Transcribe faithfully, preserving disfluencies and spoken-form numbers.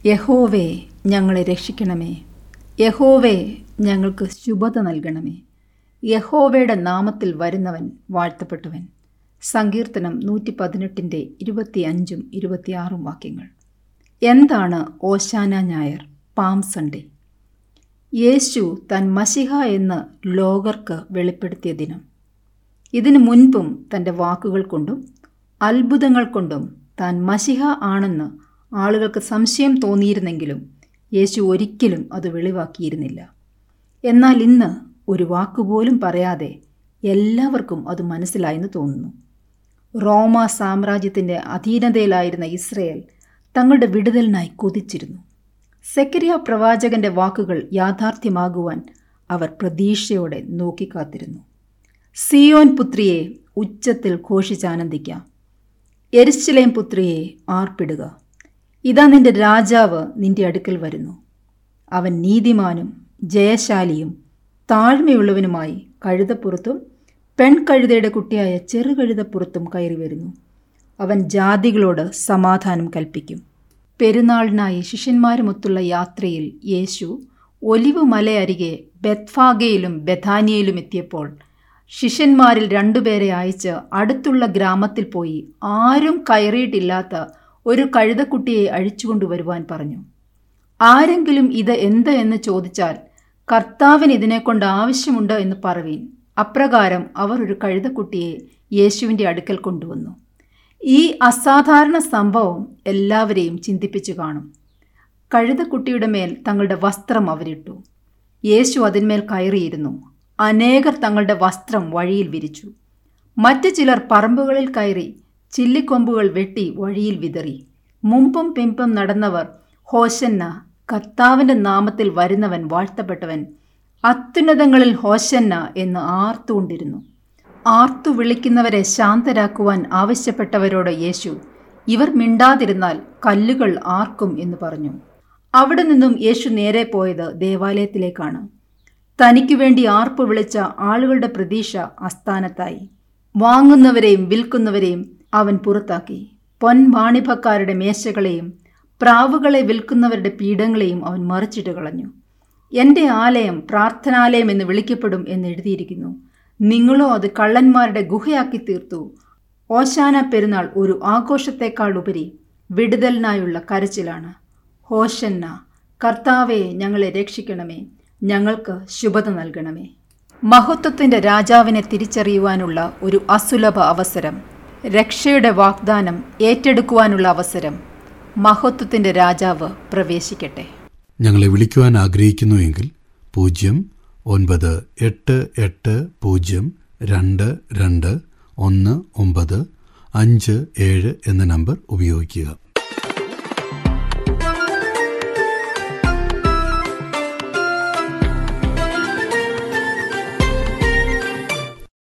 യഹോവേ, ഞങ്ങളെ രക്ഷിക്കണമേ. യഹോവേ, ഞങ്ങൾക്ക് ശുഭത നൽകണമേ. യഹോവയുടെ നാമത്തിൽ വരുന്നവൻ വാഴ്ത്തപ്പെട്ടവൻ. സങ്കീർത്തനം നൂറ്റി പതിനെട്ടിൻ്റെ ഇരുപത്തിയഞ്ചും ഇരുപത്തിയാറും വാക്യങ്ങൾ. എന്താണ് ഓശാന ഞായർ, പാം സൺഡേ? യേശു താൻ മശിഹ എന്ന് ലോകർക്ക് വെളിപ്പെടുത്തിയ ദിനം. ഇതിനു മുൻപും തൻ്റെ വാക്കുകൾ കൊണ്ടും അത്ഭുതങ്ങൾ കൊണ്ടും താൻ മശിഹ ആണെന്ന് ആളുകൾക്ക് സംശയം തോന്നിയിരുന്നെങ്കിലും യേശു ഒരിക്കലും അത് വെളിവാക്കിയിരുന്നില്ല. എന്നാൽ ഇന്ന് ഒരു വാക്കുപോലും പറയാതെ എല്ലാവർക്കും അത് മനസ്സിലായെന്ന് തോന്നുന്നു. റോമ സാമ്രാജ്യത്തിൻ്റെ അധീനതയിലായിരുന്ന ഇസ്രയേൽ തങ്ങളുടെ വിടുതലിനായി കൊതിച്ചിരുന്നു. സെക്കരിയ പ്രവാചകന്റെ വാക്കുകൾ യാഥാർത്ഥ്യമാകുവാൻ അവർ പ്രതീക്ഷയോടെ നോക്കിക്കാത്തിരുന്നു. സിയോൻ പുത്രിയെ ഉച്ചത്തിൽ ഘോഷിച്ചാനന്ദിക്കാം, യെരുശലേം പുത്രിയെ ആർപ്പിടുക. ഇതാ നിന്റെ രാജാവ് നിന്റെ അടുക്കൽ വരുന്നു. അവൻ നീതിമാനും ജയശാലിയും താഴ്മയുള്ളവനുമായി കഴുതപ്പുറത്തും പെൺകഴുതയുടെ കുട്ടിയായ ചെറുകഴുതപ്പുറത്തും കയറി വരുന്നു. അവൻ ജാതികളോട് സമാധാനം കൽപ്പിക്കും. പെരുന്നാളിനായി ശിഷ്യന്മാരുമൊത്തുള്ള യാത്രയിൽ യേശു ഒലിവ് മലയരികെ ബെത്ഫാഗയിലും ബെഥാനിയയിലും എത്തിയപ്പോൾ ശിഷ്യന്മാരിൽ രണ്ടുപേരെ അയച്ച് അടുത്തുള്ള ഗ്രാമത്തിൽ പോയി ആരും കയറിയിട്ടില്ലാത്ത ഒരു കഴുതക്കുട്ടിയെ അഴിച്ചുകൊണ്ടുവരുവാൻ പറഞ്ഞു. ആരെങ്കിലും ഇത് എന്ത് എന്ന് ചോദിച്ചാൽ കർത്താവിന് ഇതിനെക്കൊണ്ട് ആവശ്യമുണ്ട് എന്ന് പറവീൻ. അപ്രകാരം അവർ ഒരു കഴുതക്കുട്ടിയെ യേശുവിൻ്റെ അടുക്കൽ കൊണ്ടുവന്നു. ഈ അസാധാരണ സംഭവം എല്ലാവരെയും ചിന്തിപ്പിച്ചു കാണും. കഴുതക്കുട്ടിയുടെ മേൽ തങ്ങളുടെ വസ്ത്രം അവരിട്ടു. യേശു അതിന്മേൽ കയറിയിരുന്നു. അനേകർ തങ്ങളുടെ വസ്ത്രം വഴിയിൽ വിരിച്ചു. മറ്റു ചിലർ പറമ്പുകളിൽ കയറി ചില്ലിക്കൊമ്പുകൾ വെട്ടി വഴിയിൽ വിതറി. മുമ്പും പിമ്പും നടന്നവർ ഹോശന്ന, കർത്താവിൻ്റെ നാമത്തിൽ വരുന്നവൻ വാഴ്ത്തപ്പെട്ടവൻ, അത്യുന്നതങ്ങളിൽ ഹോശന്ന എന്ന് ആർത്തുകൊണ്ടിരുന്നു. ആർത്തു വിളിക്കുന്നവരെ ശാന്തരാക്കുവാൻ ആവശ്യപ്പെട്ടവരോട് യേശു, ഇവർ മിണ്ടാതിരുന്നാൽ കല്ലുകൾ ആർക്കും എന്ന് പറഞ്ഞു. അവിടെ നിന്നും യേശു നേരെ പോയത് ദേവാലയത്തിലേക്കാണ്. തനിക്കു വേണ്ടി ആർപ്പ് വിളിച്ച ആളുകളുടെ പ്രതീക്ഷ അസ്ഥാനത്തായി. വാങ്ങുന്നവരെയും വിൽക്കുന്നവരെയും അവൻ പുറത്താക്കി. പൊൻവാണിഭക്കാരുടെ മേശകളെയും പ്രാവുകളെ വിൽക്കുന്നവരുടെ പീഠങ്ങളെയും അവൻ മറിച്ചിട്ട് കളഞ്ഞു. എൻ്റെ ആലയം പ്രാർത്ഥനാലയം എന്ന് വിളിക്കപ്പെടും എന്ന് എഴുതിയിരിക്കുന്നു. നിങ്ങളോ അത് കള്ളന്മാരുടെ ഗുഹയാക്കി തീർത്തു. ഓശാന പെരുന്നാൾ ഒരു ആഘോഷത്തെക്കാൾ ഉപരി വിടുതലിനായുള്ള കരച്ചിലാണ്. ഹോശന്ന, കർത്താവെ, ഞങ്ങളെ രക്ഷിക്കണമേ, ഞങ്ങൾക്ക് ശുഭത നൽകണമേ. മഹത്വത്തിൻ്റെ രാജാവിനെ തിരിച്ചറിയുവാനുള്ള ഒരു അസുലഭ അവസരം, രക്ഷയുടെ വാഗ്ദാനം ഏറ്റെടുക്കുവാനുള്ള അവസരം. മഹത്വത്തിൻ്റെ രാജാവ് പ്രവേശിക്കട്ടെ. ഞങ്ങളെ വിളിക്കുവാൻ ആഗ്രഹിക്കുന്നുവെങ്കിൽ പൂജ്യം ഒൻപത് എട്ട് എട്ട് പൂജ്യം രണ്ട് രണ്ട് ഒന്ന് ഒമ്പത് അഞ്ച് ഏഴ് എന്ന നമ്പർ ഉപയോഗിക്കുക.